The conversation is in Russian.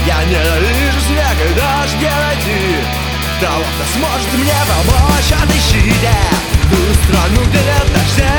Я ненавижу снег и дождь, где найти того, кто сможет мне помочь. Отыщите ту страну, где нет дождя